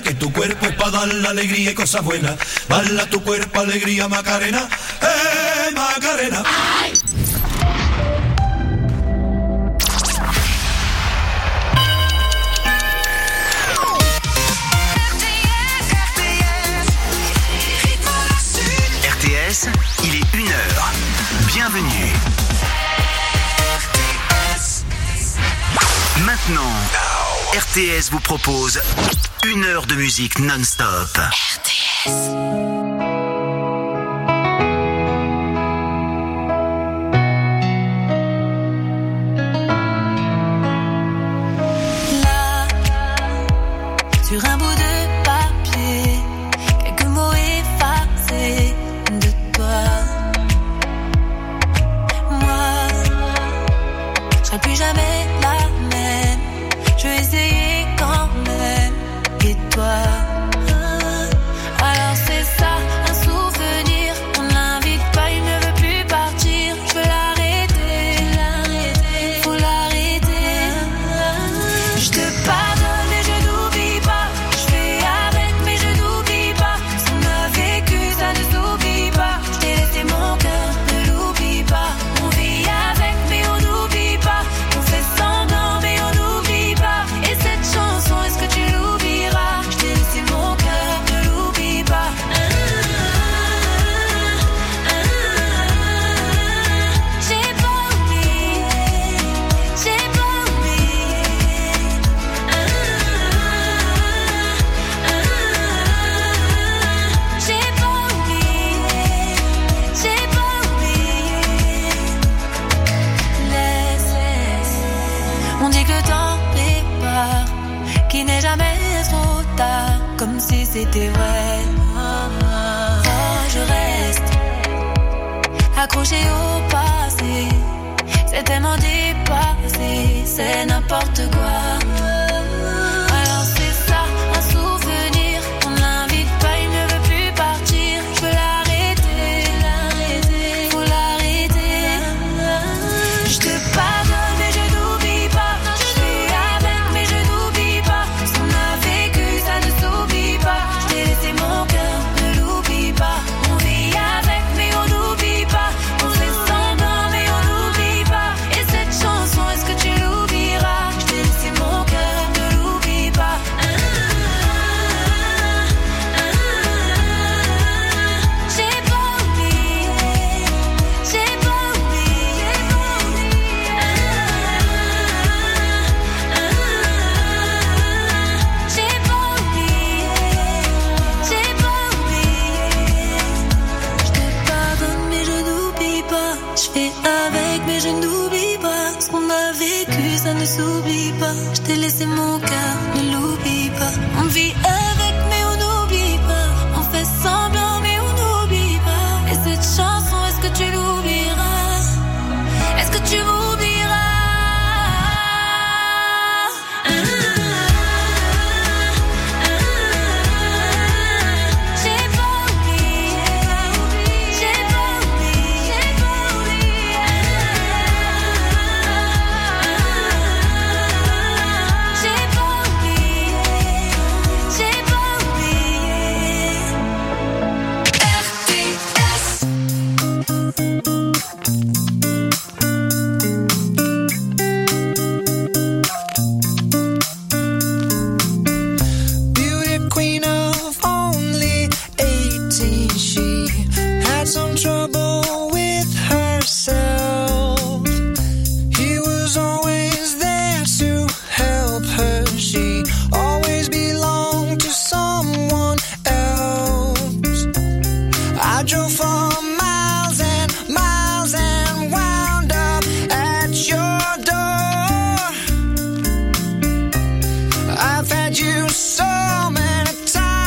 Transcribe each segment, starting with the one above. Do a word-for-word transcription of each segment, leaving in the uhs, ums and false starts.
que tu cuerpo es para dar la alegría y cosas buenas. Baila tu cuerpo, alegría, Macarena, eh, Macarena. ¡Ay! R T S, il est une heure. Bienvenue. Maintenant, R T S vous propose une heure de musique non-stop. R T S. Sur un bout de papier, quelques mots effacés de toi. Moi, je serai plus jamais la même. Je vais essayer quand même. Et toi, alors c'est ça, un souvenir. On l'invite pas, il ne veut plus partir. Je veux l'arrêter, l'arrêter, faut l'arrêter. Je te pardonne et je n'oublie pas. Je fais avec mais je n'oublie pas. Si on a vécu, ça ne s'oublie pas. Je t'ai laissé mon cœur, ne l'oublie pas. On vit avec mais on n'oublie pas. On fait semblant mais on n'oublie pas. Et cette chanson, est-ce que tu l'oublieras? Je t'ai laissé mon cœur, ne l'oublie pas. J'ai pas oublié, j'ai pas oublié. J'ai pas oublié, j'ai pas oublié. Laisse, laisse. On dit que le temps prépare, qu'il n'est jamais trop tard, comme si c'était vrai. Oh, je reste accroché au passé, c'est tellement dépassé, c'est n'importe quoi. Alors c'est ça, un souvenir. On l'invite pas, il ne veut plus partir. Je veux l'arrêter, l'arrêter, faut l'arrêter. Je te pardonne mais je n'oublie pas. Je fais avec mais je n'oublie pas. Ce qu'on a vécu, ça ne s'oublie pas. Je t'ai laissé mon cœur, ne l'oublie pas. On vit avec mais on n'oublie pas. On fait semblant mais on n'oublie pas. Et cette chanson, est-ce que tu l'oublieras? Je t'ai laissé mon cœur, ne l'oublie pas. J'ai pas oublié, j'ai pas oublié. J'ai pas oublié, j'ai pas oublié. Je te pardonne mais je n'oublie pas. Je fais avec mais je n'oublie pas. Ce qu'on a vécu, ça ne s'oublie pas. Je t'ai laissé mon cœur, ne l'oublie pas. On vit avec mais on n'oublie pas. On fait semblant mais on n'oublie pas. Et cette chanson, est-ce que tu l'oublieras? Est-ce que tu m'oublieras? J'ai pas oublié, j'ai pas oublié, j'ai pas oublié. J'ai pas oublié, j'ai pas oublié. R T S. Beauty queen of only eighteen, she had some trouble with herself. He was always there to help her. She always belonged to someone else. I drove for miles and miles and wound up at your door. I've had you so many times.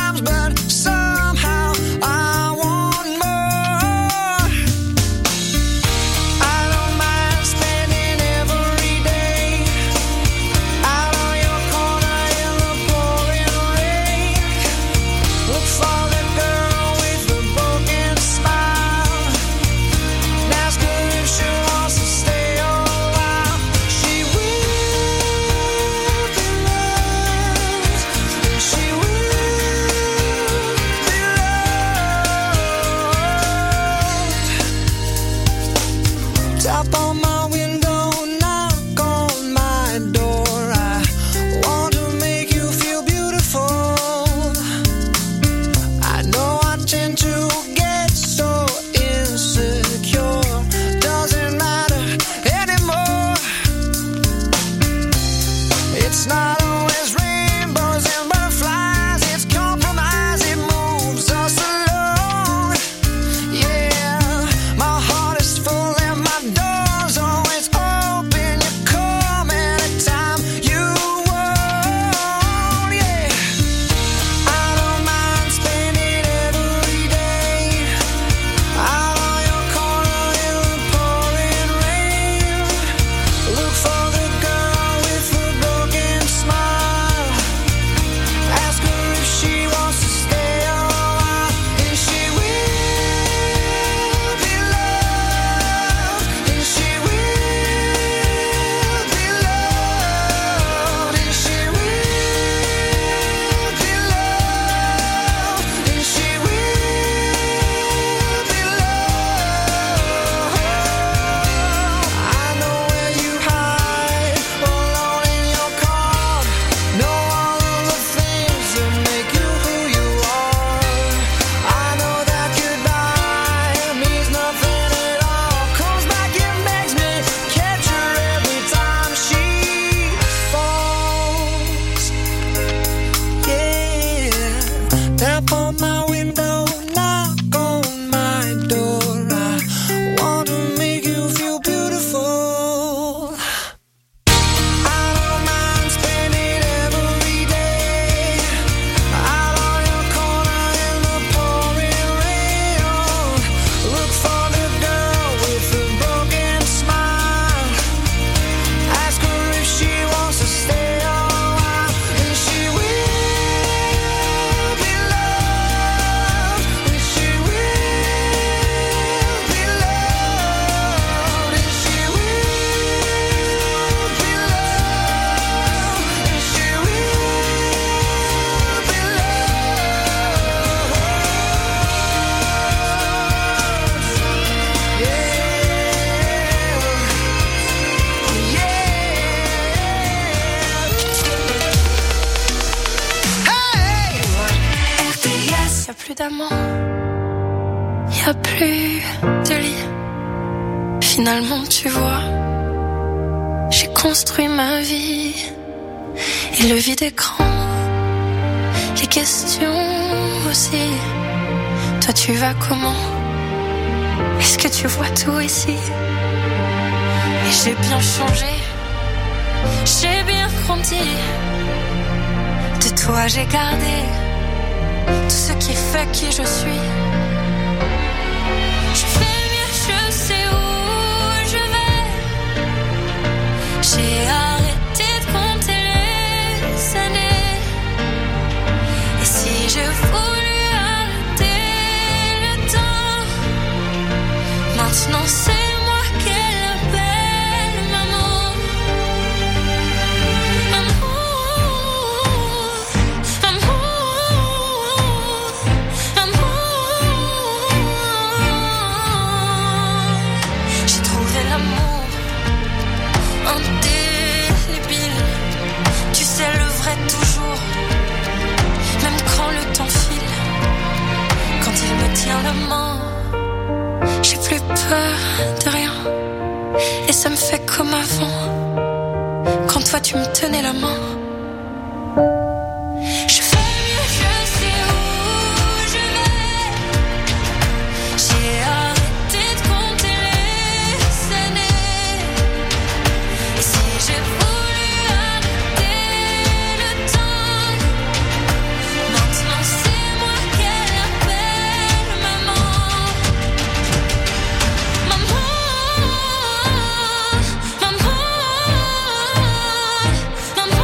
plus d'amants, y a plus de lit. Finalement, tu vois, j'ai construit ma vie. Et le vide écran, les questions aussi. Toi, tu vas comment? Est-ce que tu vois tout ici? Et j'ai bien changé, j'ai bien grandi. De toi, j'ai gardé tout ce qui fait qui je suis. Je fais mieux, je sais où je vais. J'ai arrêté de compter les années. Et si je voulais arrêter le temps, maintenant c'est moi qu'elle appelle maman. Amour, amour, amour. J'ai trouvé l'amour indélébile. Tu sais le vrai toujours, même quand le temps file. Quand il me tient la main, j'ai plus peur de rien. Et ça me fait comme avant, quand toi tu me tenais la main. Je fais mieux, je sais où je vais. J'ai arrêté de compter les années. Et si j'ai voulu arrêter le temps, maintenant c'est moi qu'elle appelle maman. Maman, maman, maman,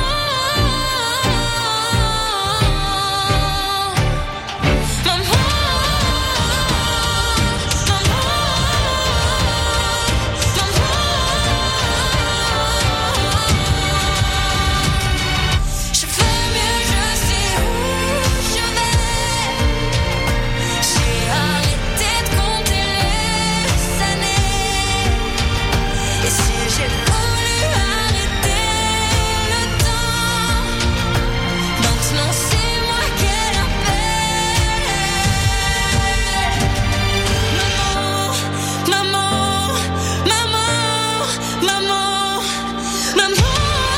je fais mieux, je sais où je vais. J'ai arrêté de compter les années. Et si j'ai voulu arrêter le temps, maintenant c'est moi qu'elle appelle. Maman, maman, maman, maman, maman.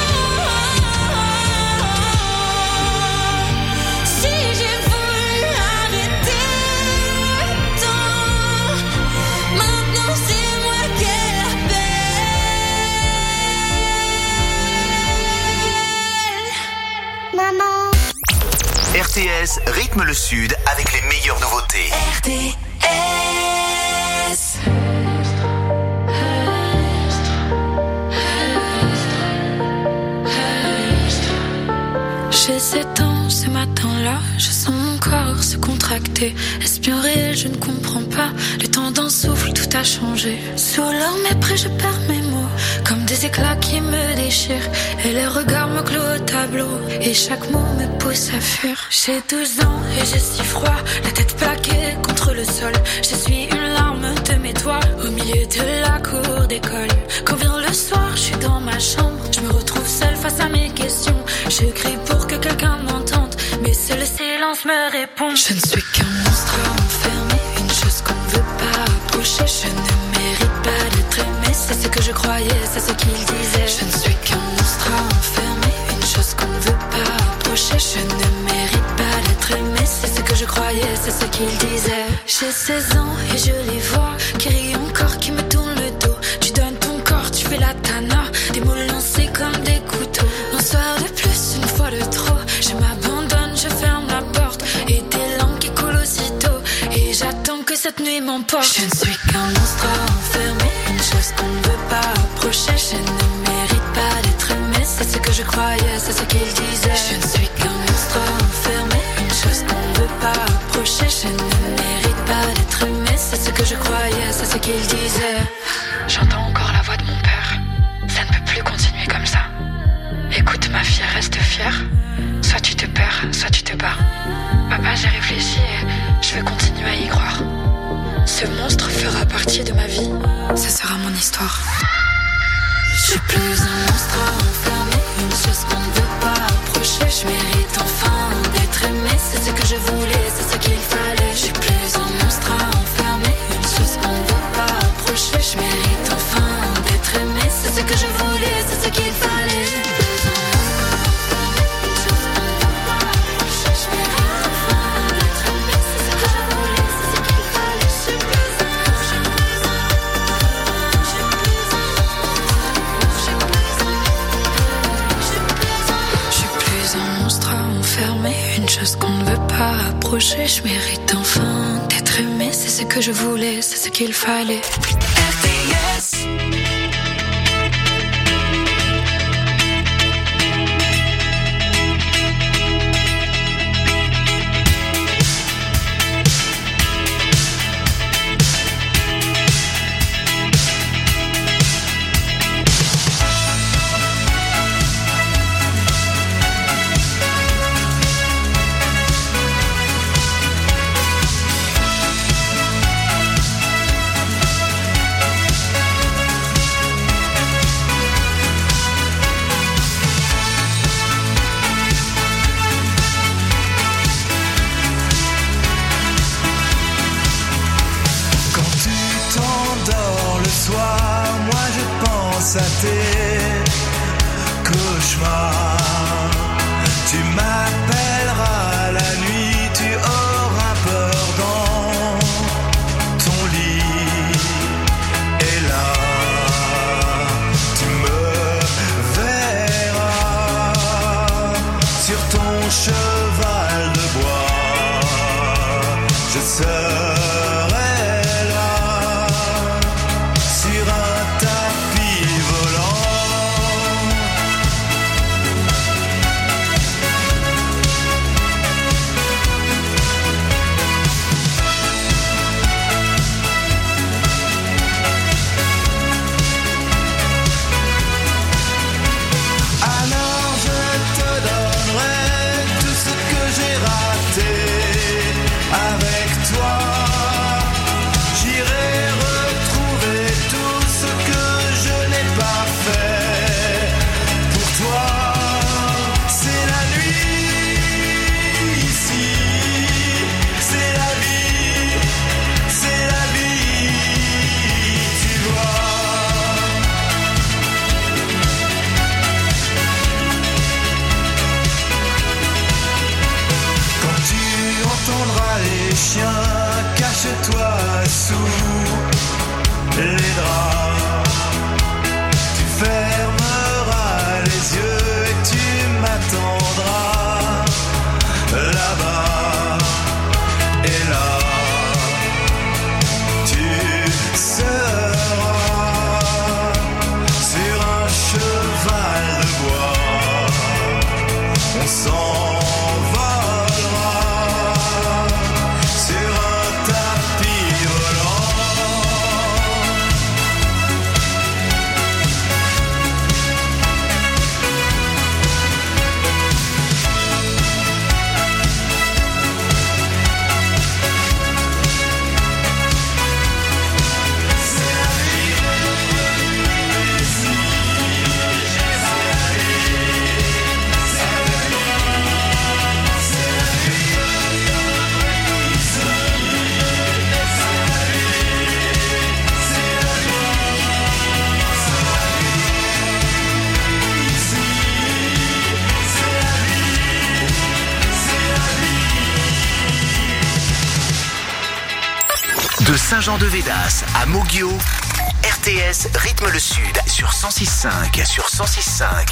Si j'ai voulu arrêter le temps, maintenant c'est moi qu'elle appelle. Maman. R T S rythme le Sud avec les meilleures nouveautés. R T S. J'ai sept ans ce matin-là, je sens mon corps se contracter. Est-ce bien réel, je ne comprends pas. Le temps d'un souffle, tout a changé. Sous leur mépris, je perds mes mots, comme des éclats qui me déchirent. Et les regards me clouent au tableau, et chaque mot me pousse à fuir. J'ai douze ans et j'ai si froid, la tête plaquée contre le sol. Je suis une larme de mes doigts, au milieu de la cour d'école. Quand vient le soir, je suis dans ma chambre, je me retrouve seule face à mes questions. Je crie pour que quelqu'un m'entende, mais seul le silence me répond. Je ne suis qu'un monstre enfermé, une chose qu'on ne veut pas approcher. Je ne mérite pas d'être aimé, c'est ce que je croyais, c'est ce qu'il disait. Je ne suis qu'un monstre enfermé, une chose qu'on ne veut pas approcher. Je ne mérite pas d'être aimé, c'est ce que je croyais, c'est ce qu'il disait. J'ai seize ans et je les vois, qui rient encore, qui me tournent le dos. Tu donnes ton corps, tu fais la tana, des mots lancés comme des couteaux. Un soir de plus, une fois de trop, je m'abandonne, je ferme la porte, et des langues qui coulent aussitôt, et j'attends que cette nuit m'emporte. Je ne suis qu'un monstre enfermé, une chose qu'on ne veut pas approcher. Je ne mérite pas d'être aimé, c'est ce que je croyais, c'est ce qu'il disait. Je ne suis qu'un monstre enfermé, une chose qu'on ne veut pas approcher. Je ne mérite pas d'être aimé, c'est ce que je croyais, c'est ce qu'il disait. J'entends encore la voix de mon père. Ça ne peut plus continuer comme ça. Écoute ma fille, reste fière. Soit tu te perds, soit tu te bats. Papa, j'ai réfléchi et je vais continuer à y croire. Ce monstre fera partie de ma vie. Ce sera mon histoire. Je suis plus un monstre enfermé, une chose qu'on ne veut pas approcher. Je mérite enfin d'être aimé, c'est ce que je voulais, c'est ce qu'il fallait. Je suis plus un monstre enfermé, une chose qu'on ne veut pas approcher. Je mérite enfin d'être aimé, c'est ce que je voulais, c'est ce qu'il fallait. Une chose qu'on ne veut pas approcher. Je mérite enfin d'être aimé, c'est ce que je voulais, c'est ce qu'il fallait. R T S à tes cauchemars. Tu m'appelleras la nuit, tu auras peur dans ton lit. Et là, tu me verras sur ton cheval de bois. Je serai là sur un tapis volant. Alors je te donnerai tout ce que j'ai raté avec toi. J'irai retrouver tout ce que je n'ai pas fait pour toi. C'est la nuit ici, c'est la vie, c'est la vie, tu vois. Quand tu entendras les chiens, cache-toi sous les draps. Tu fermeras les yeux et tu m'attendras là-bas. Et là, tu seras sur un cheval de bois. On s'envolera sur un tapis volant. C'est la vie ici, c'est la vie, c'est la vie, c'est la vie ici, c'est la vie, c'est la vie ici, c'est la vie, c'est la vie. De Saint-Jean-de-Védas à Moguio, R T S rythme le sud sur cent six cinq, sur cent six cinq.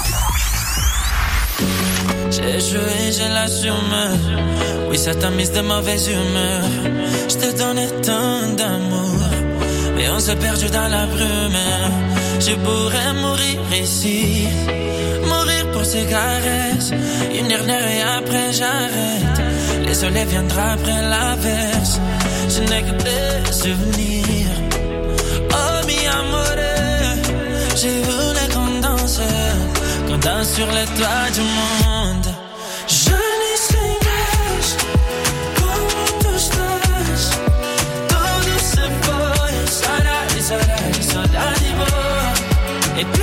J'ai joué, j'ai l'assume. Oui, ça t'a mise de mauvaise humeur. Je te donnais tant d'amour, mais on s'est perdu dans la brume. Je pourrais mourir ici, mourir pour ces caresses. Une dernière et après j'arrête. Le soleil viendra après l'averse. Je n'ai que des souvenirs. Oh mi amore, j'ai voulu qu'on danse, qu'on danse sur les toits du monde. Je n'y sais pas comment tu estás. Todo se foi, saudade, saudade, saudade boa. Et puis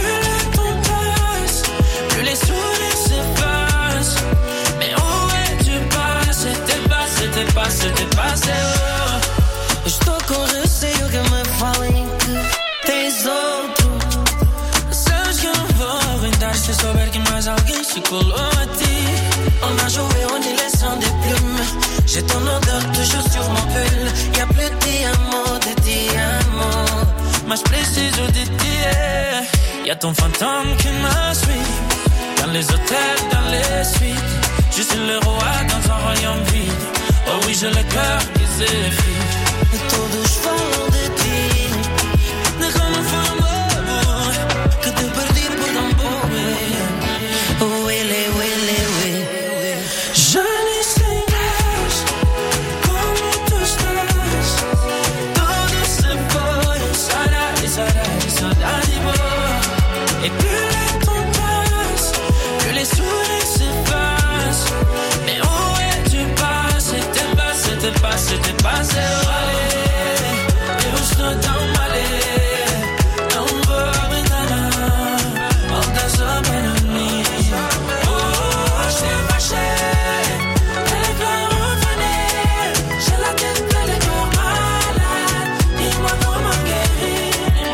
ton fantôme qui me suit. Dans les hôtels, dans les suites. Je suis le roi dans un royaume vide. Oh oui, j'ai le cœur qui s'effrite. E todos falam de ti. Déjame falar que te perdi por tan poco. Huele, huele, huele. Je ne sais pas comment tu estás. Todo se fue, saudade, saudade, saudade boa. Et plus le temps passe, plus les sourires s'effacent. Mais où es-tu passé? T'es passé, t'es passé, t'es passé. Allez, eu estou tão mal. Não vou aguentar não. Volta só para mim. Oh, je t'ai fâché. Elle est plein revenir. J'ai la tête pleine de corps malade. Dis-moi comment guérir.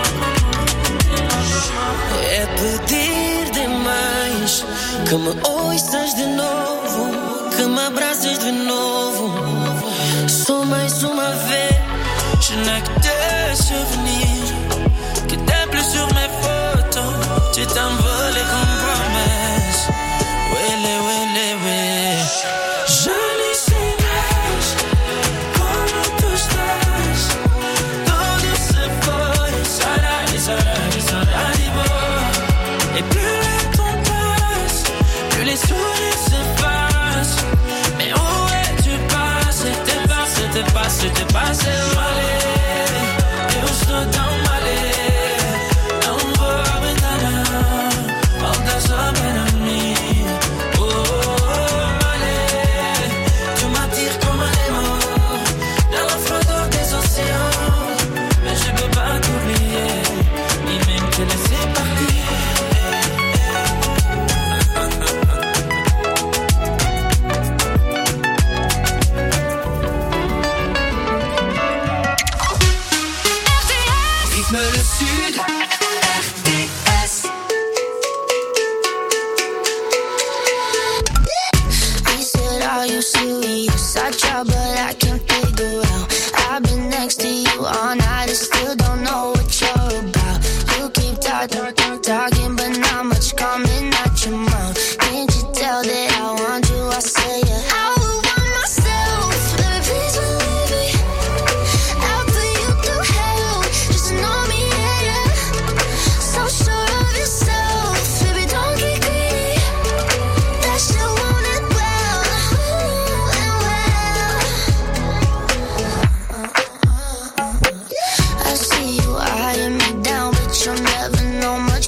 É pedir demais que me ouças de novo, que me abraces de novo. Só mais uma vez. Je n'ai que des souvenirs, que t'es plus sur mes photos. Tu t'envoles comme promesse. Wele, wele, wele. Je ne sais pas comment tu estás. Todo se foi, saudade, saudade, saudade boa. Et plus le temps passe, plus les sourires s'effacent. Mais où es-tu passé? T'es passé, t'es passé, t'es passé. Eu estou tão mal. Não vou aguentar não. Volta só para mim. Oh, mal. Tu m'attires comme un aimant dans la froideur des océans. Mais je peux pas t'oublier, ni même te laisser partir. Rythme le Sud, R T S. He said, are you serious? I try but I can't figure out. I've been next to you all night and still don't know what you're about. You keep talking, talking but not much coming out your mouth. Can't you tell that I want you? I say yeah. I would want myself, baby, please believe me. I'll put you through hell, just to know me, yeah, yeah. So sure of yourself, baby, don't get greedy. That shit want it well, ooh, and well. I see you eyeing me down, but you'll never know much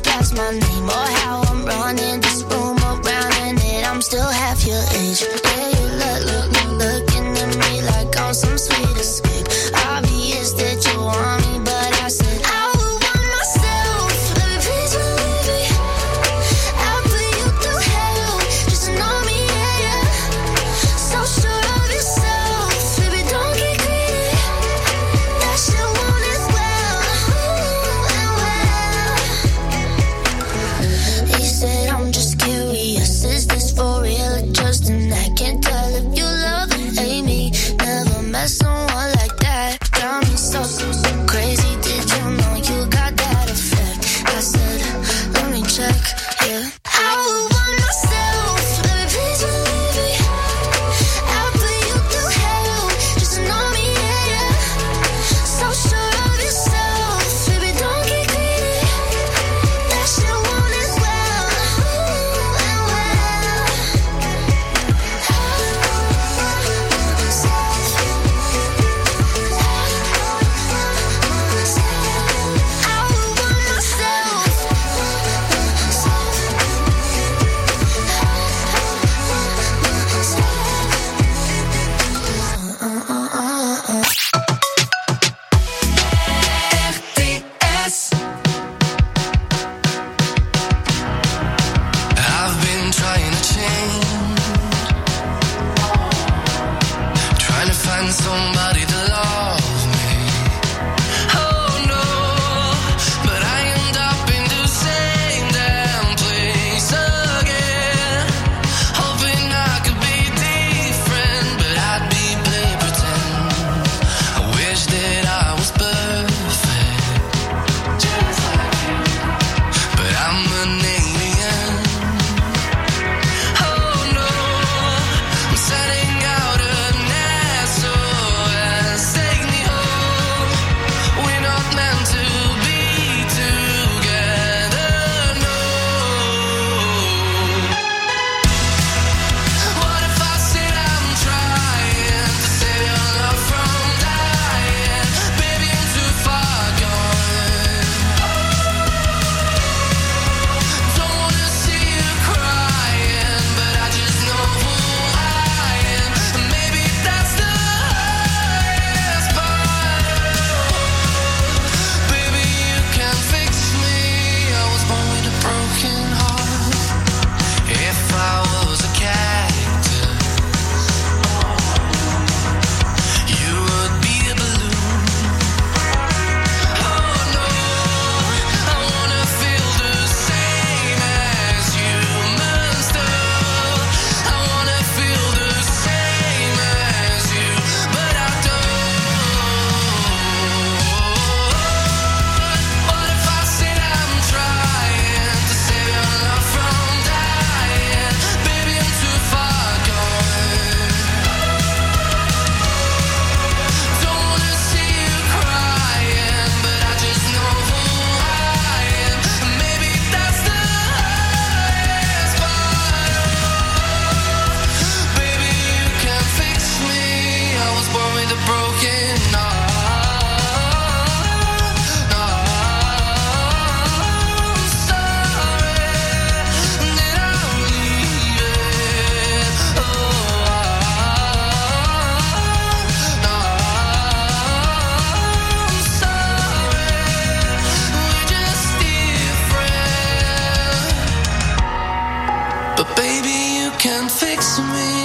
fix me.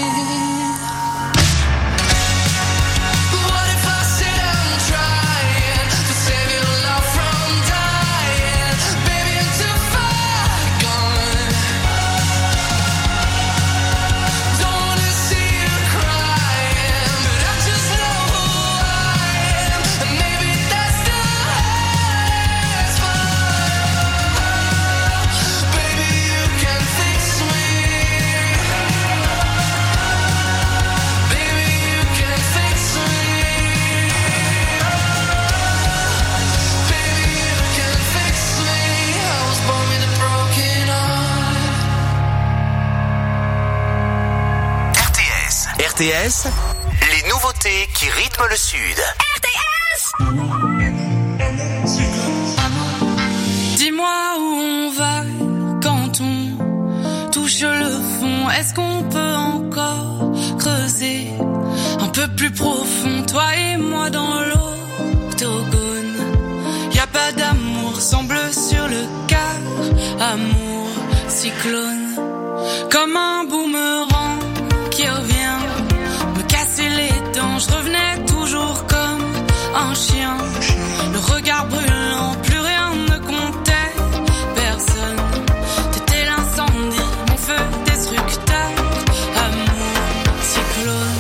What if I said I'm trying to save your love from dying? Baby, I'm too far gone. Don't wanna see you crying, but I just know who I am, and maybe that's the hardest part. Baby, you can fix me. Baby, you can fix me. Baby, you can fix me. I was born with a broken heart. R T S. R T S, les nouveautés qui rythment le Sud. Dis-moi où on va quand on touche le fond. Est-ce qu'on peut encore creuser un peu plus profond, toi et moi dans l'octogone? Y a pas d'amour sans bleu sur le quart, amour cyclone, comme un boomerang qui revient me casser les dents. Je revenais toujours comme un chien, le regard brûlant, plus rien ne comptait, personne. T'étais l'incendie, mon feu destructeur, amour cyclone.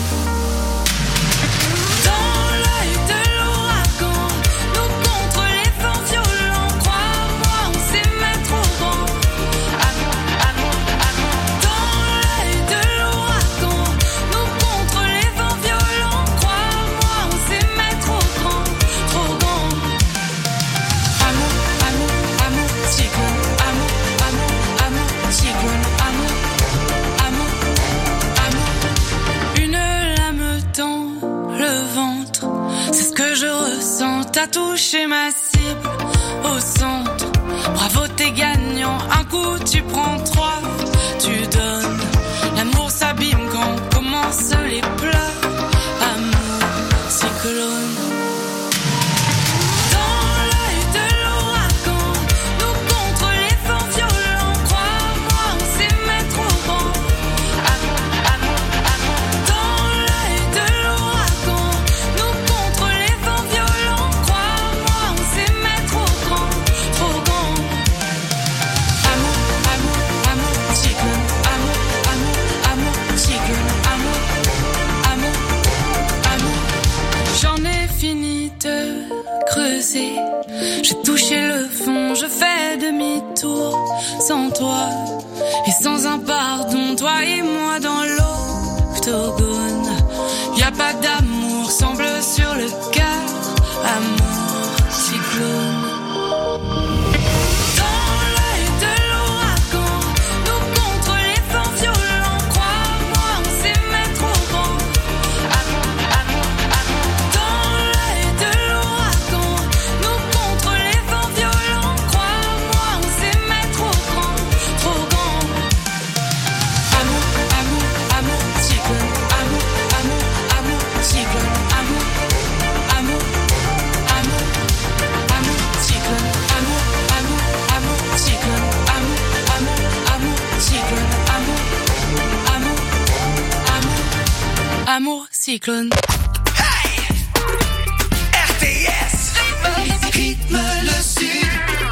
Dans l'œil de l'ouragan, nous contre les vents violents, crois-moi, on s'aimait trop grand. Amour, amour, amour. Dans l'œil de l'ouragan, nous contre les vents violents, crois-moi, on s'aimait trop grand, trop grand. Amour, amour, amour, cyclone, amour, amour, amour, cyclone, amour, amour, amour. Une lame dans le ventre, c'est ce que je ressens. T'as touché ma cible au centre. Bravo, t'es gagnant. Un coup, tu prends trois, tu donnes. L'amour s'abîme quand commencent les pleurs. Amour, cyclone. Dans l'œil de l'ouragan, nous contre les vents violents, crois-moi, on s'aimait trop grand. Amour, amour, amour. Dans l'œil de l'ouragan, nous contre les vents violents, crois-moi, on s'aimait trop grand, trop grand. Amour, amour, amour, cyclone, amour, amour, amour, cyclone, amour, amour, amour. J'en ai fini de creuser, j'ai touché le fond, je fais demi-tour sans toi et sans un pardon, toi et moi dans l'octogone. Y a pas d'amour sans bleu sur le quart, amour cyclone. Dans l'œil de l'ouragan, nous contre les vents violents, crois-moi, on s'aimait trop grand. Amour, amour, amour. Dans l'œil de l'ouragan, nous contre les vents violents, crois-moi, on s'aimait trop grand, trop grand. Amour, amour, amour, cyclone, amour, amour, amour, cyclone, amour, amour, amour, amour, cyclone, amour, amour, amour, cyclone, amour, amour, amour, cyclone, amour, amour, amour, amour, cyclone. R T S. Rythme le Sud.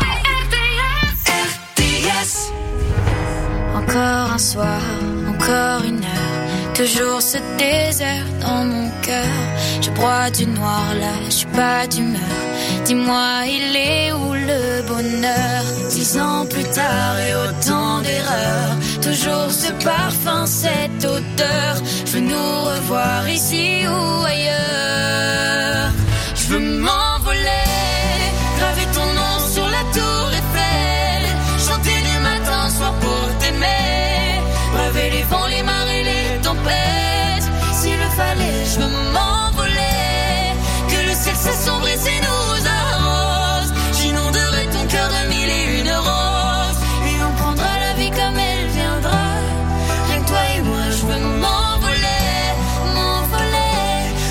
R T S. Encore un soir, encore une heure, toujours ce désert dans mon cœur. Je broie du noir là, je suis pas d'humeur. Dis-moi, il est où le bonheur? Dix ans plus tard et autant d'erreurs, toujours ce parfum, cette odeur. Je veux nous revoir ici ou ailleurs. Je veux m'envoler, graver ton nom sur la tour Eiffel, chanter du matin au soir pour t'aimer, braver les vents, les marées, les tempêtes. S'il le fallait, je veux m'envoler, que le ciel s'assombrisse et nous arrose. J'inonderai ton cœur de mille et une roses, et on prendra la vie comme elle viendra. Rien que toi et moi, je veux m'envoler, m'envoler,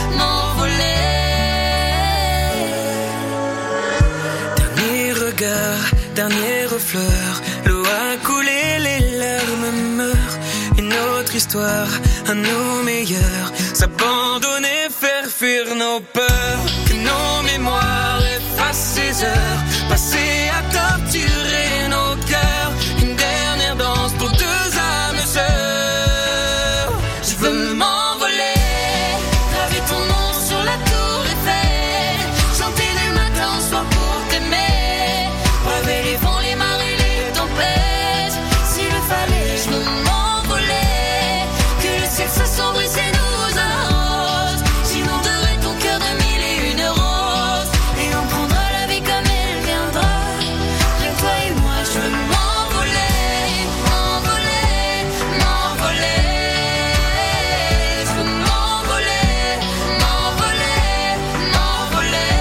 l'histoire à nos meilleurs. S'abandonner, faire fuir nos peurs. Que nos mémoires effacent ces heures passées à torturer nos cœurs. Une dernière danse pour deux âmes sœurs. Je veux m'envoler, graver ton nom sur la tour Eiffel, chanter du matin au soir pour t'aimer, braver les vents, les marées, les tempêtes. S'il le fallait, je veux m'envoler, que le ciel s'assombrisse et nous arrose. J'inonderai ton cœur de mille et une roses, et on prendra la vie comme elle viendra. Rien que toi et moi, je veux m'envoler, m'envoler, m'envoler. Je veux m'envoler, m'envoler, m'envoler.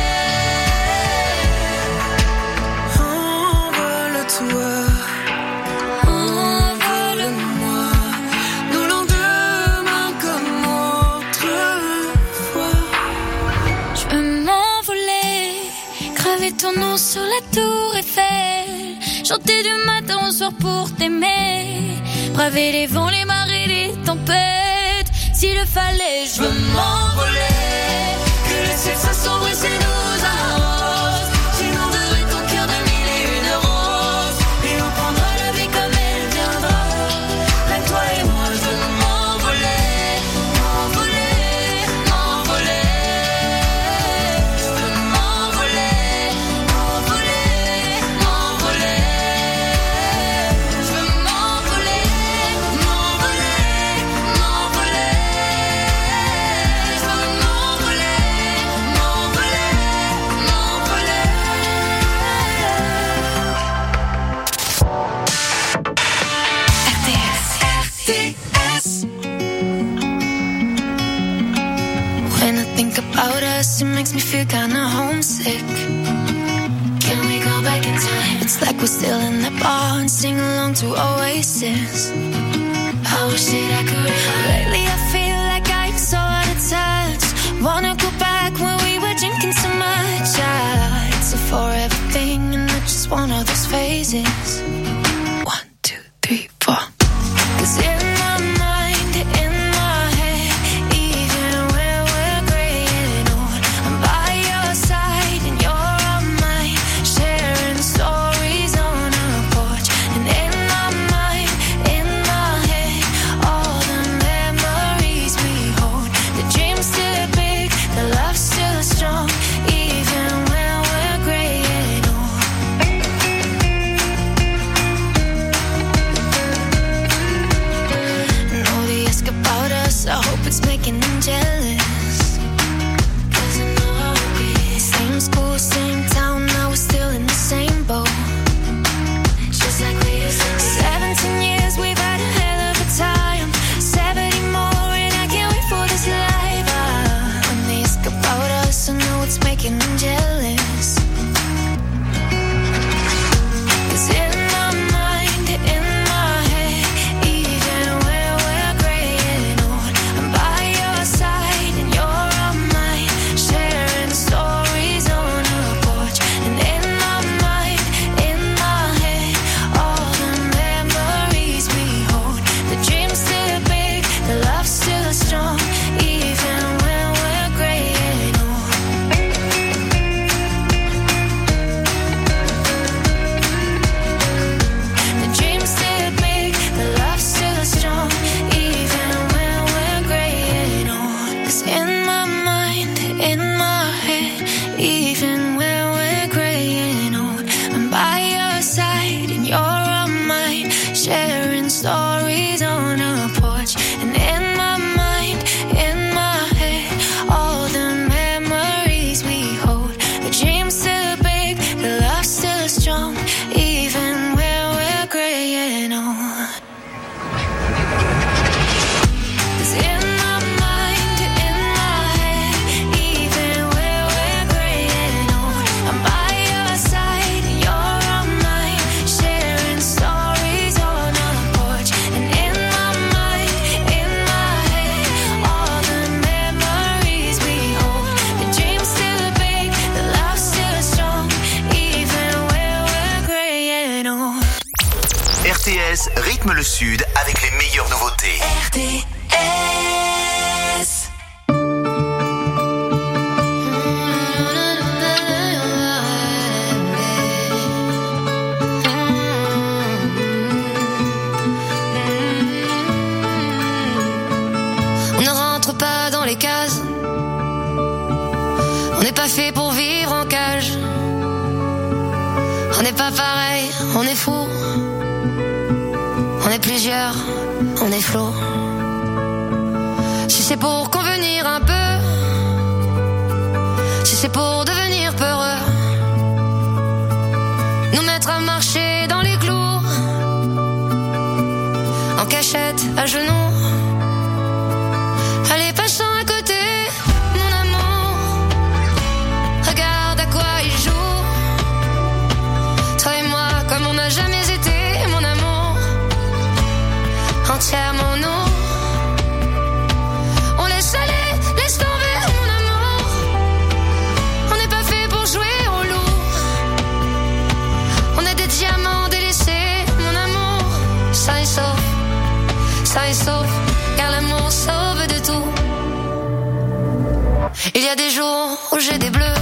Envole-toi, envole-moi, nos lendemains comme autrefois. Je veux m'envoler, graver ton nom sur la tour Eiffel, chanter du matin au soir pour t'aimer, braver les vents, les marées, les tempêtes. S'il le fallait, je veux m'envoler, que le ciel s'assombrisse et nous arrose. J'inonderai ton cœur de mille et une roses, et on prendra la vie comme elle viendra. Rien que toi et moi, je veux m'envoler, m'envoler, m'envoler. Je veux m'envoler, m'envoler, m'envoler. Je veux m'envoler, m'envoler, m'envoler. Je veux m'envoler, m'envoler, m'envoler. R T S. When I think about us, it makes me feel kinda homesick. Can we go back in time? It's like we're still in the bar and sing along to Oasis. I wish that I could. Lately I feel like I'm so out of touch. Wanna go back when we were drinking so much. Ah, it's a forever thing and I just want all those phases. One, two, three, four. 'Cause in my mind, in my head, even when we're gray and old, I'm by your side and you're on mine, sharing stories on our porch. And in my mind, in my head, all the memories we hold. The dream's still big, the love's still strong, even when we're gray and old. And all they ask about us, I hope it's making them jealous. 'Cause I know how it is. Same school, same town, now we're still in the same boat. Just like we used to be. Seventeen years, we've had a hell of a time. Seventy more, and I can't wait for this life. Ah, when they ask about us, I know it's making them jealous. 'Cause in my mind, in my head, even when we're gray and old, I'm by your side and you're on mine, sharing stories on our porch. And in my mind, in my head, all the memories we hold. The dream's still big, the love's still strong, even when we're gray and old. S rythme le Sud avec les meilleures nouveautés. R T S. On ne rentre pas dans les cases. On n'est pas fait pour vivre en cage. On n'est pas pareil, on est fou. On est plusieurs, on est flou. Si c'est pour convenir un peu, si c'est pour devenir peureux, nous mettre à marcher dans les clous, en cachette, à genoux. Allez, passons à côté, mon amour. Regarde à quoi il joue. Toi et moi, comme on n'a jamais été, mon amour. Entièrement nous. On laisse aller, laisse tomber, mon amour. On n'est pas fait pour jouer au loup. On est des diamants délaissés, mon amour. Ça et sauf, ça et sauf, car l'amour sauve de tout. Il y a des jours où j'ai des bleus.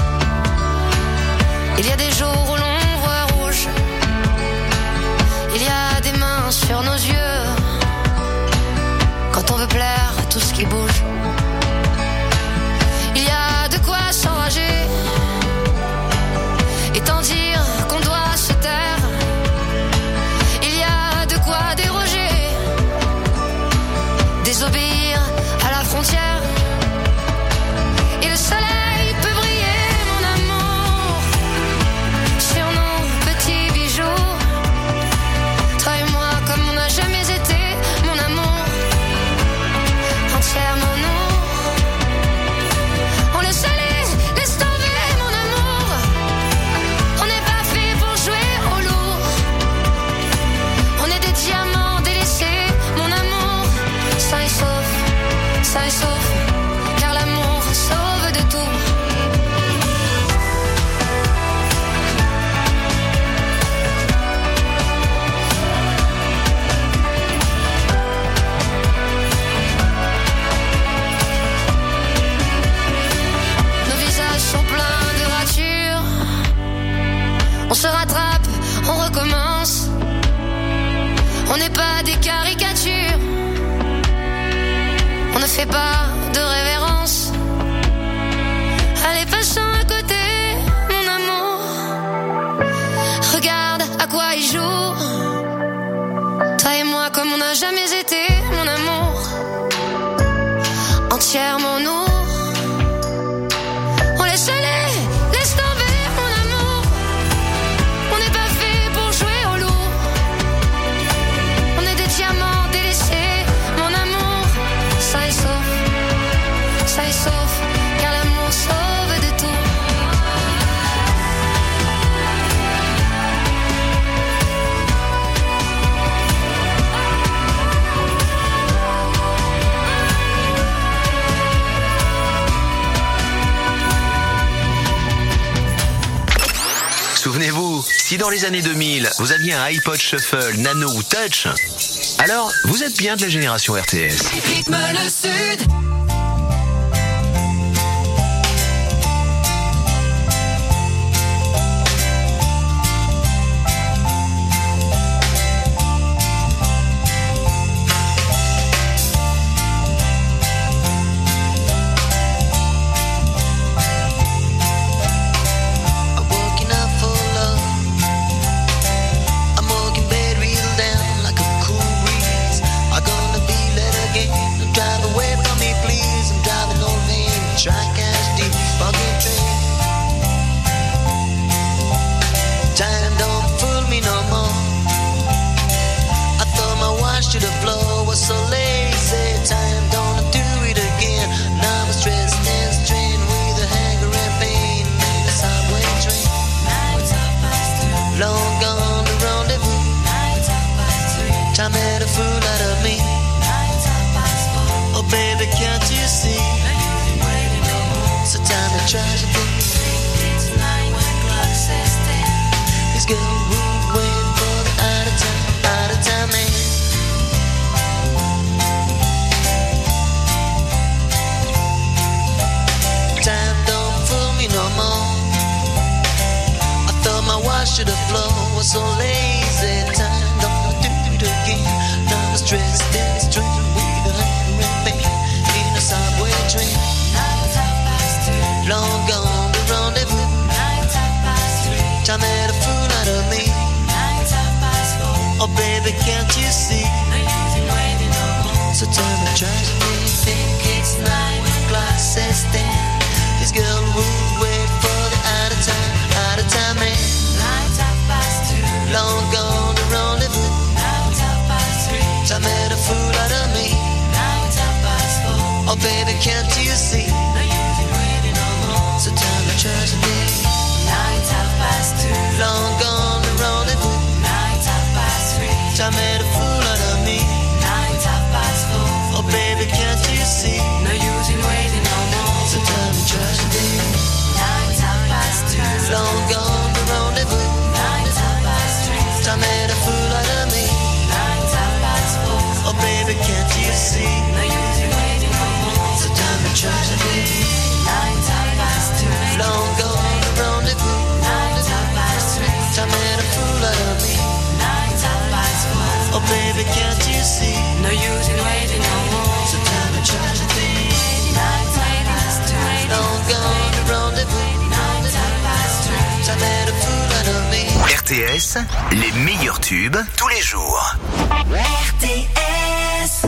Il y a des jours où l'on voit rouge. Il y a des mains sur nos yeux quand on veut plaire à tout ce qui bouge. Il y a de quoi s'enrager et tant dire qu'on doit se taire. Il y a de quoi déroger, désobéir à la frontière. Et le soleil peut briller, mon amour, sur nos petits bijoux. Toi et moi, comme on n'a jamais été, mon amour, entièrement nous. On laisse aller, laisse tomber, mon amour. On n'est pas fait pour jouer au lourd. On est des diamants délaissés, mon amour. Ça et sauf, ça et sauf, car l'amour sauve de tout. Nos visages sont pleins de ratures. On se rattrape, on recommence. On n'est pas des caricatures. On ne fait pas de révérence. Allez, passons à côté, mon amour. Regarde à quoi il joue. Toi et moi, comme on n'a jamais été, mon amour. Entièrement nous. On laisse aller, laisse tomber, mon amour. On n'est pas fait pour jouer au loup. On est des diamants délaissés, mon amour. Ça et sauf, ça et sauf, car l'amour sauve de tout. Souvenez-vous, si dans les années deux mille, vous aviez un iPod Shuffle, Nano ou Touch, alors vous êtes bien de la génération R T S. Rythme le Sud. I'm working out for love. I'm working bed real down like a cool breeze. I'm gonna be led again. Drive away from me, please. I'm driving over in a tri-cast deep bucket train. Time don't fool me no more. I thought my watch to the floor was so lazy. Time don't do it again. Now I'm stressed and strained with a hanger and pain. In a subway train. Long gone the rendezvous. Time made a fool out of me. Oh baby, can't you see? It's a time to tragedy. These girls waiting for the out of time, out of time. so lazy. Time don't do it again. Now I'm stressed in this train with a hundred pain in a subway train. Nights have passed through. Long gone the rendezvous. Nights have passed through. Time made a fool out of me. Nights have passed through. Oh baby, can't you see? No use in waiting no more. So tell me, try to make think it's nine when the clock says ten. This girl would wait for the out of time, out of time man. Nights have passed through. Long gone the rendezvous. Nights have passed through. Time made a fool out of me. Nights have passed through. Oh baby, can't you see? No use in waiting no more. So tell me, try to make. Nights have passed through. Long gone the rendezvous. Nights have passed through. Time made a fool out of me. Nights have passed through. Oh baby, can't you see? No use in waiting no more. So tell me, tragedy. Nights have passed through. Long gone the rendezvous. Nights have passed through. Time made a fool out of me. Nights have passed through. Oh baby, can't you see? No use in waiting no more. So tell me, tragedy. Nights have passed through. Long gone the rendezvous. Nights have passed through. Time made a fool out of me. Nights have passed through. Oh baby, can't you see? No use in waiting no more. So tell me, tragedy. Nights have passed through. Long gone the rendezvous. Nights have passed through. Time made a fool out of me. R T S, les meilleurs tubes tous les jours. R T S.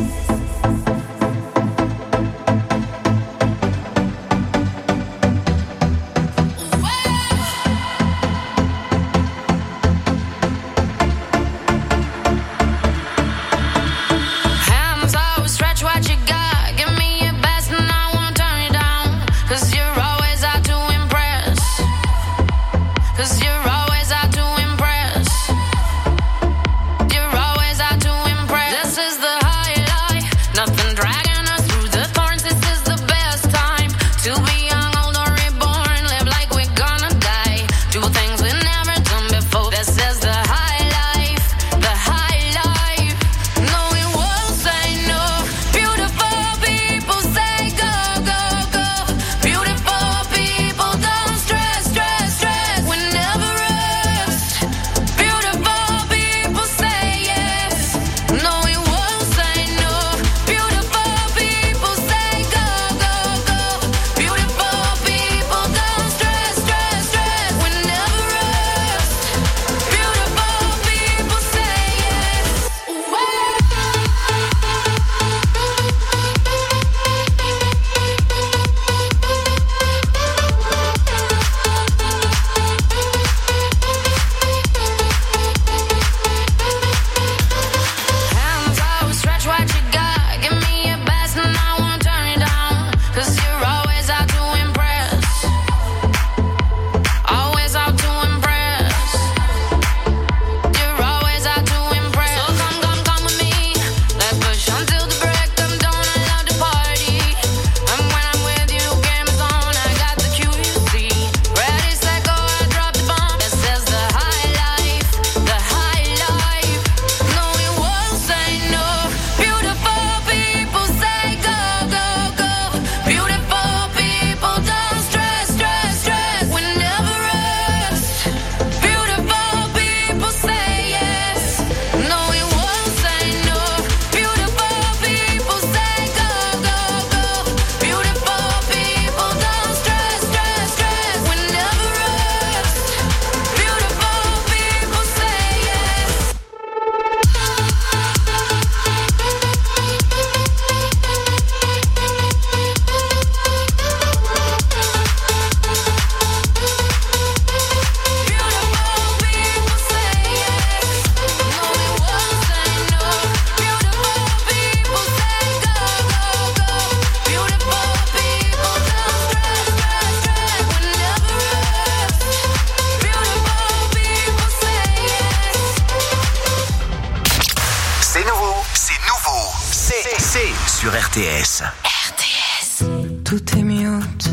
sur R T S. R T S. Tout est mute,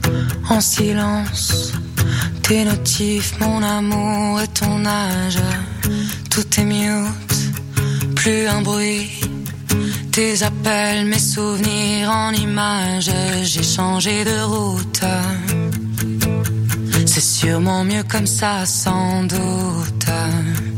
en silence. Tes notifs, mon amour et ton âge. Tout est mute, plus un bruit. Tes appels, mes souvenirs en images. J'ai changé de route. C'est sûrement mieux comme ça, sans doute.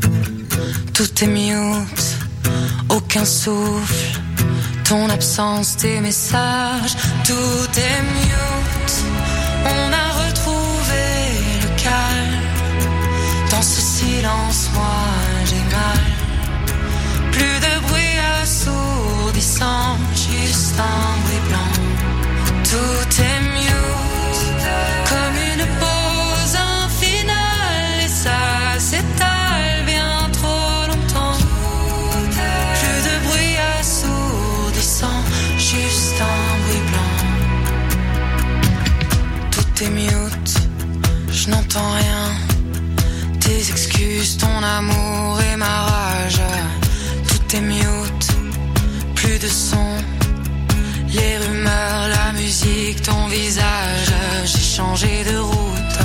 tout est mute, aucun souffle, ton absence, tes messages, tout est mute. On a retrouvé le calme, dans ce silence, moi j'ai mal. Plus de bruit assourdissant, juste un bruit blanc. Tout est mute, comme une pause, un final, et ça s'étale bien trop longtemps. Plus de bruit assourdissant, juste un bruit blanc. Tout est mute, je n'entends rien. Tes excuses, ton amour et ma rage. Tout est mute, plus de son. Les rumeurs, la musique, ton visage. J'ai changé de route.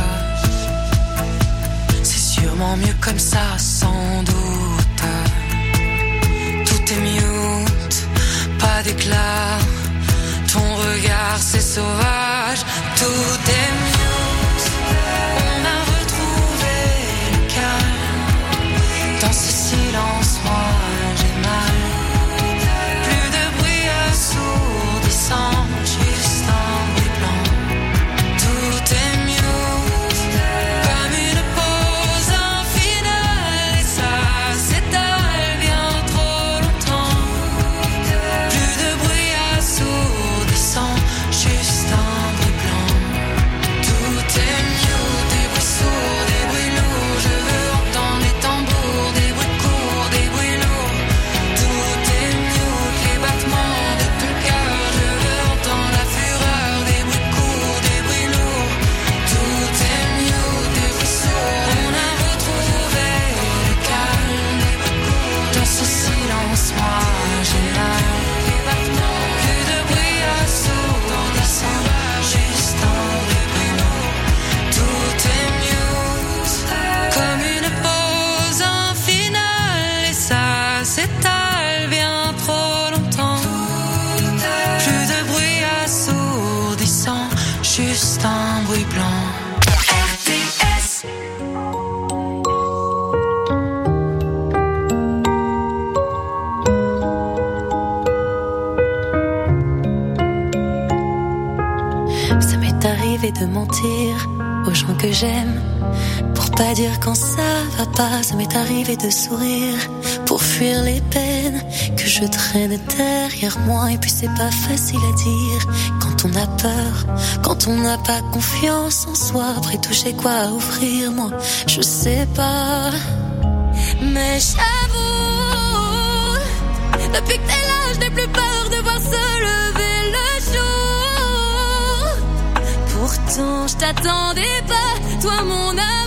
C'est sûrement mieux comme ça, sans doute. Tout est mute, pas d'éclat. Ton regard, c'est sauvage. Tout est mute. On a retrouvé le calme. Dans ce silence, moi, j'ai mal. Plus de bruit assourdissant, juste un bruit blanc. Tout est mute, comme une pause, un final, et ça s'étale bien trop longtemps. Plus de bruit assourdissant, juste un bruit blanc. Tout est mute, des bruits sourds, des bruits lourds. Je veux entendre les tambours, des bruits courts, des bruits lourds. Tout est mute, les battements de ton cœur. Je veux entendre la fureur, des bruits courts, des bruits lourds. Tout est mute, des bruits sourds. On a retrouvé le calme, des bruits courts. Dans ce silence, moi j'ai mal. Les battements, plus de bruit assourdissant, juste un bruit lourd. Tout est mute, comme une pause, un final, et ça s'étale bien trop longtemps. Plus de bruit assourdissant, juste un bruit blanc. R T S. Ça m'est arrivé de mentir aux gens que j'aime, pour pas dire quand ça va pas. Ça m'est arrivé de sourire pour fuir les peines que je traîne derrière moi. Et puis c'est pas facile à dire quand on a peur, quand on n'a pas confiance en soi. Après tout, j'ai quoi à offrir, moi je sais pas. Mais j'avoue, depuis que t'es là, je n'ai plus peur de voir se lever le jour. Pourtant je t'attendais pas, toi mon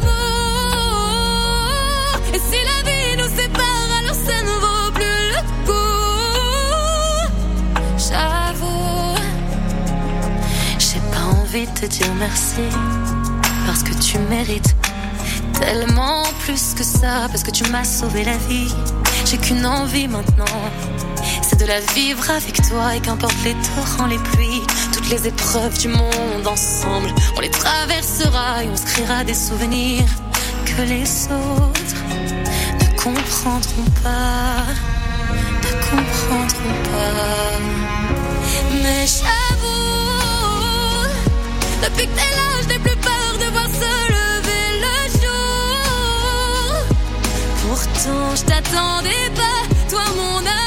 amour. Et si la vie nous sépare, alors ça ne vaut plus le coup. J'avoue, j'ai pas envie de te dire merci, parce que tu mérites tellement plus que ça, parce que tu m'as sauvé la vie. J'ai qu'une envie maintenant, c'est de la vivre avec toi. Et qu'importe les torrents, les pluies, toutes les épreuves du monde, ensemble on les traversera et on se créera des souvenirs que les autres ne comprendront pas, ne comprendront pas. Mais j'avoue, depuis que t'es là, je n'ai plus peur de voir se lever le jour. Pourtant je t'attendais pas, toi mon amour.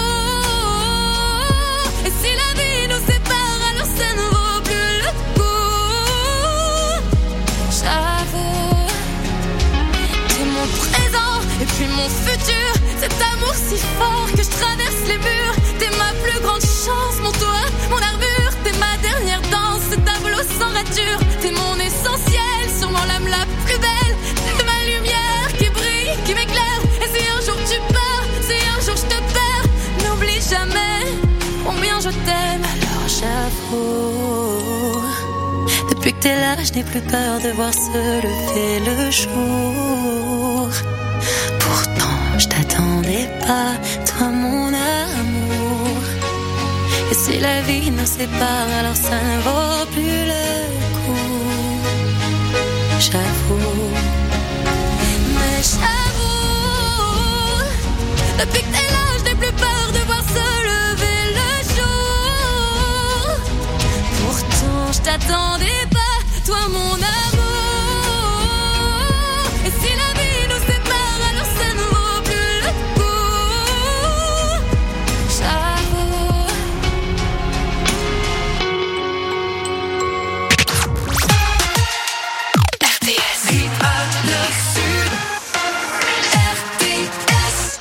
Et si la vie nous sépare, alors ça ne vaut plus le coup. J'avoue, t'es mon présent et puis mon futur. Cet amour si fort que je traverse les murs. T'es ma plus grande chance, mon toit, mon armure. T'es ma dernière danse, ce tableau sans rature. T'es mon essentiel, sûrement l'âme la plus belle. T'es ma lumière qui brille, qui m'éclaire. Et si un jour tu pars, si un jour je te perds, n'oublie jamais combien je t'aime. Alors j'avoue, depuis que t'es là, je n'ai plus peur de voir se lever le jour. Pourtant je t'attendais pas, toi mon amour. Et si la vie nous sépare, alors ça ne vaut plus le coup. J'avoue, mais j'avoue, Depuis que t'es là, je n'ai plus peur de voir se lever le jour. Pourtant, je t'attendais pas, toi mon amour. Et si la vie nous sépare, alors ça ne vaut plus le coup. J'avoue. R T S. Rythme le Sud. R T S.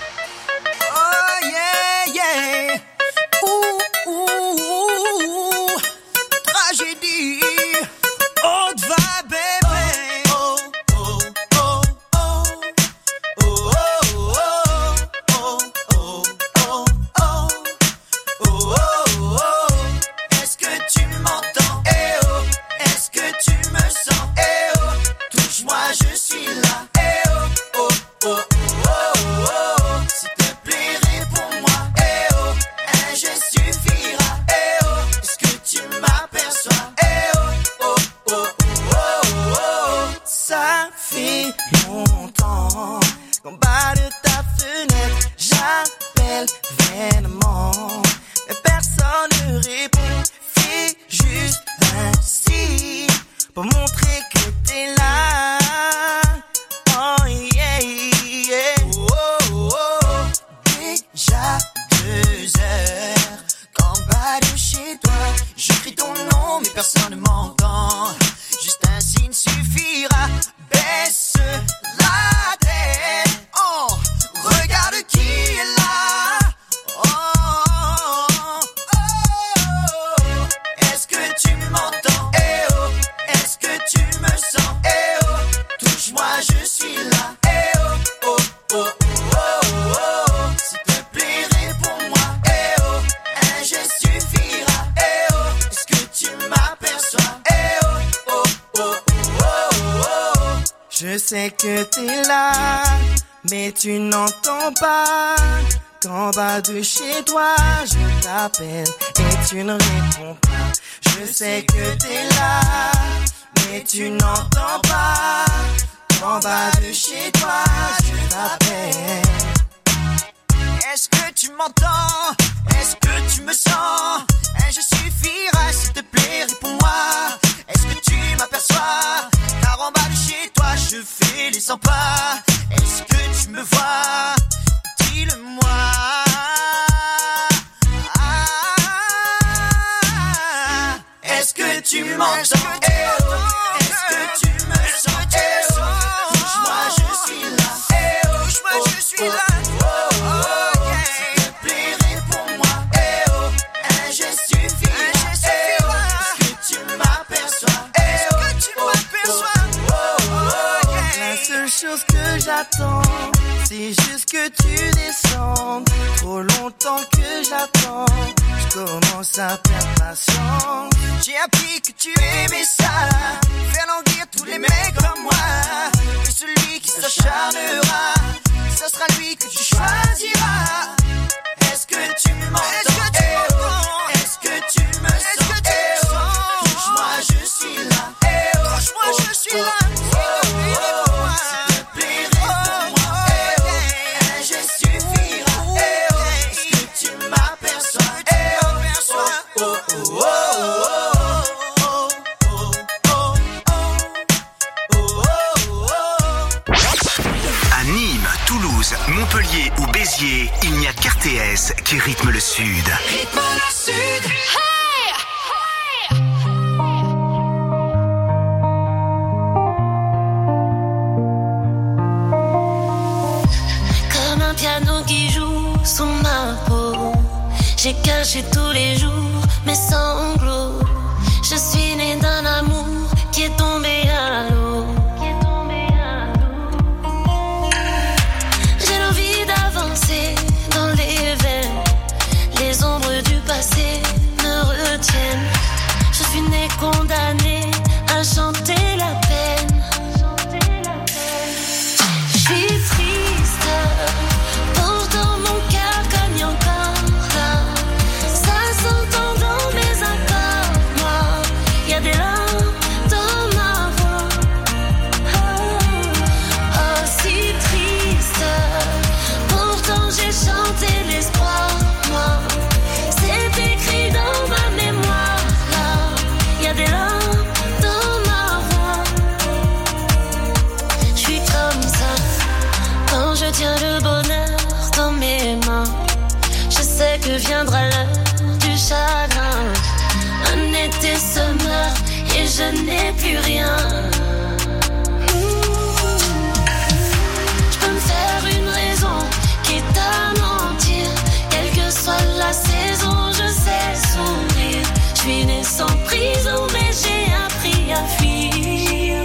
Oh yeah, yeah. Ouh, ouh, ouh. Tragédie. Haute vibe, bébé. Oh, oh, oh, oh. Oh, oh, oh. Oh, oh, oh. Oh, oh, oh. Est-ce que tu m'entends? Eh oh. Est-ce que tu me sens? Eh oh. Touche-moi, je suis là. Eh oh, oh, oh, oh, oh, oh. S'il te plaît, réponds-moi. Eh oh, un geste suffira. Eh oh, est-ce que tu m'aperçois? Eh oh, oh, oh, oh, oh, oh. Ça fait longtemps qu'en bas de ta fenêtre, j'appelle vainement. Mais personne ne répond. Fais juste un signe pour montrer que t'es là. Oh yeah, yeah. Oh, oh, oh. Déjà deux heures qu'en bas de chez toi, je crie ton nom mais personne ne m'entend. Juste un signe suffira. Baisse la tête. Oh, regarde qui est là. Oh, oh, oh. Est-ce que tu m'entends? Eh oh, est-ce que tu me sens? Eh oh, touche-moi, je suis là. Eh oh, oh, oh, oh, oh, oh. S'il te plaît, réponds-moi. Eh oh, un geste suffira. Eh oh, est-ce que tu m'aperçois? Eh oh, oh, oh, oh, oh, oh. Je sais que t'es là, mais tu n'entends pas. Qu'en bas de chez toi, je t'appelle et tu ne réponds pas. Je sais que t'es là, mais tu n'entends pas. Qu'en bas de chez toi, je t'appelle. Est-ce que tu m'entends? Est-ce que tu me sens? Un geste suffira, s'il te plaît, réponds-moi. Est-ce que tu m'aperçois? Car en bas de chez toi, je fais les cent pas. Est-ce que tu me vois? Dis-le-moi. Ah, est-ce que tu m'entends? Eh oh, est-ce que tu me sens? Eh oh, touche-moi, je suis là. Eh oh, touche-moi, je suis là. Oh, oh, oh, yeah. S'il te plaît, réponds-moi. Eh oh, un geste suffira. Eh oh, est-ce que tu m'aperçois? Eh oh, est-ce que tu m'aperçois? Oh, oh, oh, yeah. La seule chose que j'attends, c'est juste que tu descendes. Trop longtemps que j'attends, je commence à perdre patience. J'ai appris que tu aimais ça, faire languir tous les mecs comme moi. Et celui qui s'acharnera, ce sera lui que tu choisiras. Est-ce que tu m'entends? Eh oh, est-ce que tu me sens? Eh oh, touche-moi, je suis là. Eh oh, touche-moi, je suis là. Montpellier ou Béziers, il n'y a qu'R T S qui rythme le Sud. Rythme le Sud. Hey! Hey! Comme un piano qui joue sous ma peau, j'ai caché tous les jours mes sanglots. Je suis née d'un amour qui est tombé à l'eau. Dans les veines, les ombres du passé me retiennent. Je suis née condamnée à chanter la peine. Je suis triste, pourtant mon cœur cogne encore là. Ça s'entend dans mes accords. plus rien. Je peux me faire une raison, quitte à mentir. Quelle que soit la saison, je sais sourire. Je suis née sans prison, mais j'ai appris à fuir.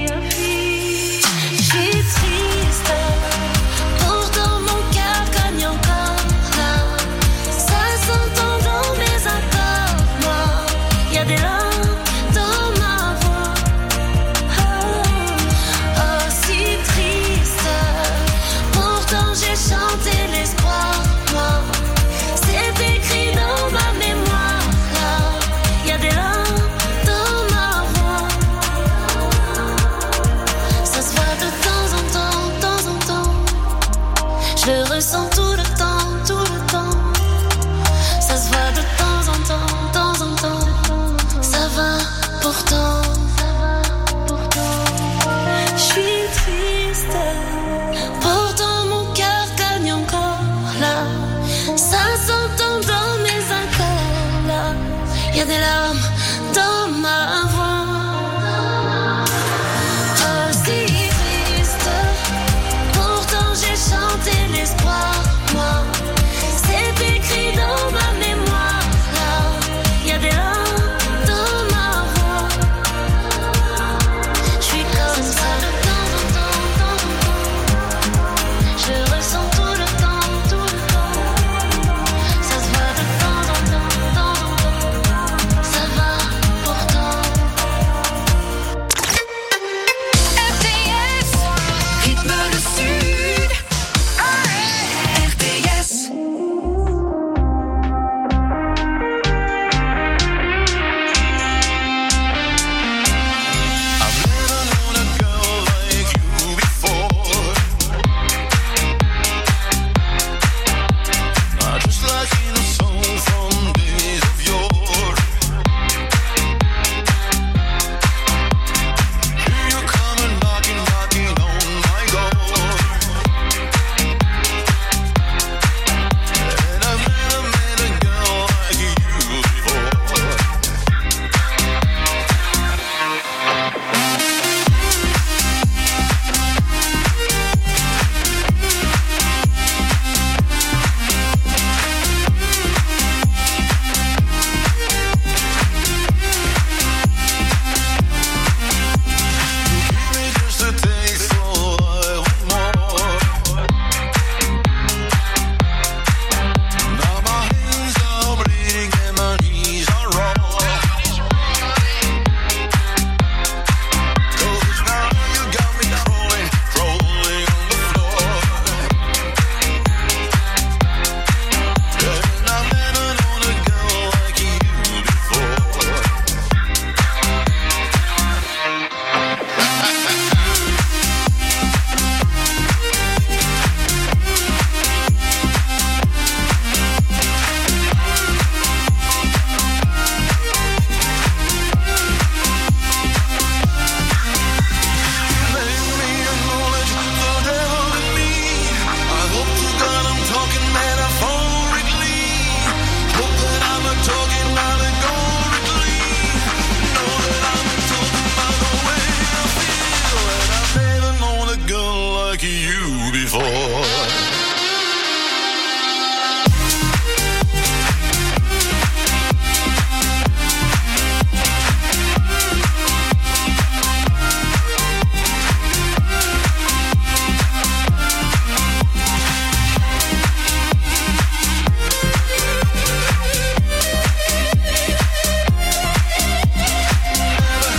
Je suis triste, pourtant mon cœur cogne encore là. Ça s'entend dans mes accords, moi. Y'a des larmes dans ma voix. Oh, oh, si triste, pourtant j'ai chanté l'espoir, moi. C'est écrit dans ma mémoire, là. Y'a des larmes dans ma voix. Ça se voit de temps en temps, de temps en temps. Je le ressens tout le temps, tout le temps. Ça se voit de temps en temps, de temps en temps. Ça va pourtant.